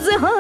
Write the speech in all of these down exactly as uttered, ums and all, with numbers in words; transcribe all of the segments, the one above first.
fuse हो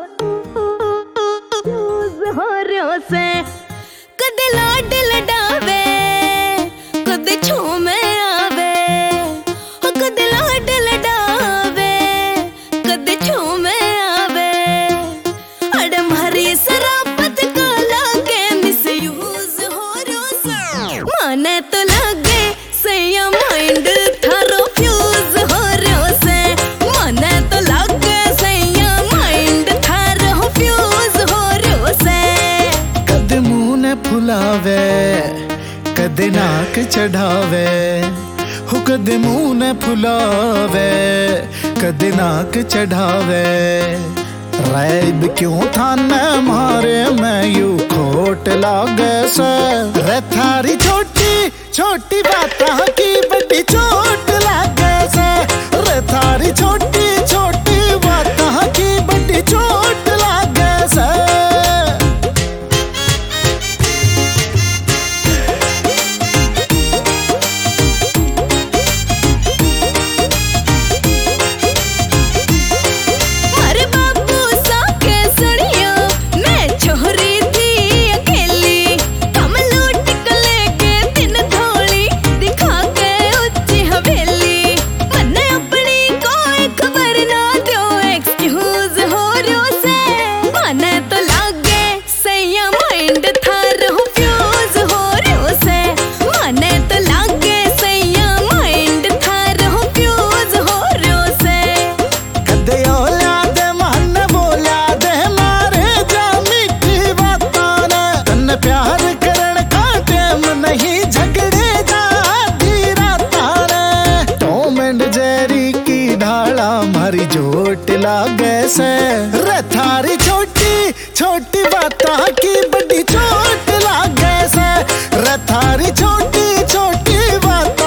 fuse हो रो से कदे लाड लडावे कदे छूमे आवे हो कदे लाड लडावे कदे छूमे आवे अड़ मारी शराबत का लागे मिस यूज हो रो से माने तो लागे सैया माइंड थारो फ्यूज हो रो से माने तो लागे सैया माइंड थारो फ्यूज हो रो से कदे मुंह ने फुलावे कदे नाक चढ़ावे हो कदे मुंह ने फुलावे कदे नाक चढ़ावे रैब क्यों था न मारे मैं यू खोट लागे से रे थारी छोटी छोटी बातां की बड़ी चोट लागे से रे थारी छोटी छोटी बातां की बड़ी चोट लागे से मारी जोट लागे से रे थारी छोटी छोटी बातां की बड़ी चोट लागे से रे थारी छोटी छोटी बातां